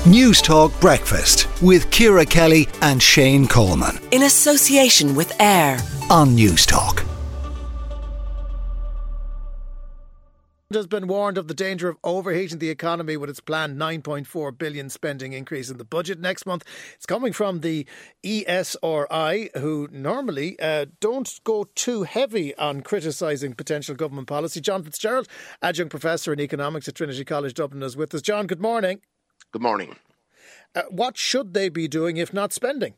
News Talk Breakfast with Ciara Kelly and Shane Coleman. In association with AIR on News Talk. Has been warned of the danger of overheating the economy with its planned $9.4 billion spending increase in the budget next month. It's coming from the ESRI, who normally don't go too heavy on criticising potential government policy. John Fitzgerald, adjunct professor in economics at Trinity College Dublin, is with us. John, good morning. Good morning. What should they be doing if not spending?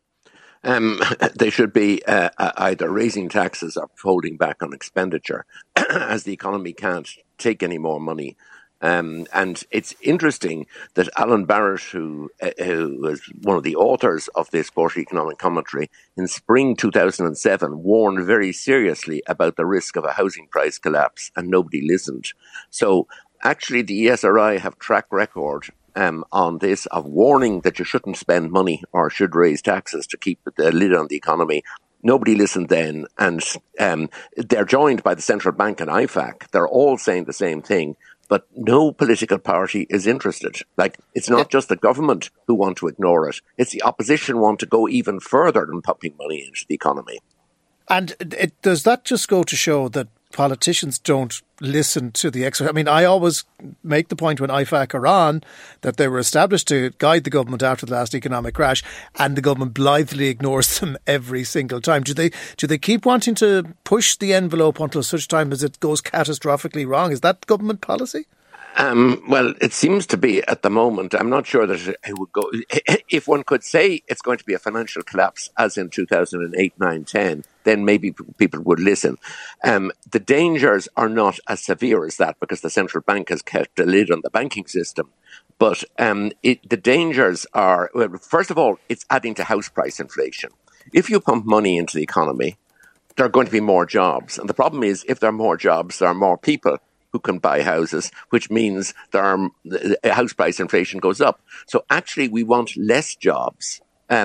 They should be either raising taxes or holding back on expenditure, as the economy can't take any more money. And it's interesting that Alan Barrett, who was one of the authors of this Quarterly Economic Commentary, in spring 2007 warned very seriously about the risk of a housing price collapse, and nobody listened. So actually the ESRI have track record on this of warning that you shouldn't spend money or should raise taxes to keep the lid on the economy. Nobody listened then, and they're joined by the central bank and IFAC. They're all saying the same thing, but no political party is interested. Like, it's not just the government who want to ignore it. It's the opposition want to go even further than pumping money into the economy. And does that just go to show that politicians don't listen to the experts? I mean, I always make the point when IFAC are on that they were established to guide the government after the last economic crash, and the government blithely ignores them every single time. Do they keep wanting to push the envelope until such time as it goes catastrophically wrong? Is that government policy? Well, it seems to be at the moment. I'm not sure that it would go. If one could say it's going to be a financial collapse, as in 2008, 9, 10, then maybe people would listen. The dangers are not as severe as that because the central bank has kept a lid on the banking system. But the dangers are, well, first of all, it's adding to house price inflation. If you pump money into the economy, there are going to be more jobs. And the problem is, if there are more jobs, there are more people who can buy houses, which means house price inflation goes up. So actually, we want less jobs.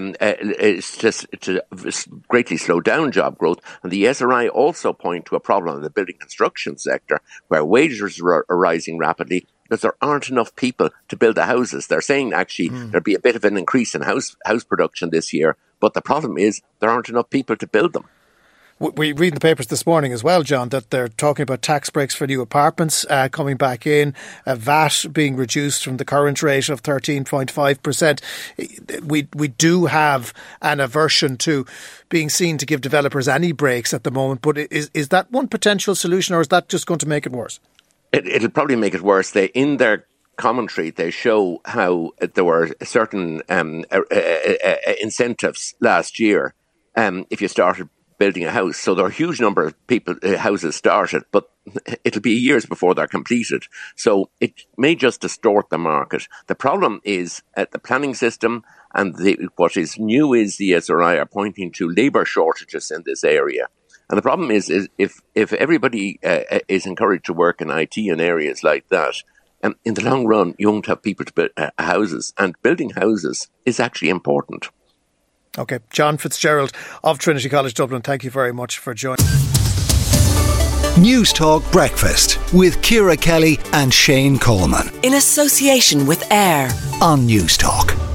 It's just to greatly slow down job growth. And the SRI also point to a problem in the building construction sector where wages are rising rapidly because there aren't enough people to build the houses. They're saying actually there'll be a bit of an increase in house production this year, but the problem is there aren't enough people to build them. We read in the papers this morning as well, John, that they're talking about tax breaks for new apartments coming back in, VAT being reduced from the current rate of 13.5%. We do have an aversion to being seen to give developers any breaks at the moment, but is that one potential solution, or is that just going to make it worse? It'll probably make it worse. In their commentary, they show how there were certain incentives last year if you started building a house. So there are a huge number of houses started, but it'll be years before they're completed. So it may just distort the market. The problem is at the planning system, and what is new is the SRI are pointing to labour shortages in this area. And the problem is if everybody is encouraged to work in IT and areas like that, in the long run, you won't have people to build houses. And building houses is actually important. OK, John Fitzgerald of Trinity College Dublin, thank you very much for joining. News Talk Breakfast with Ciara Kelly and Shane Coleman. In association with AIR on News Talk.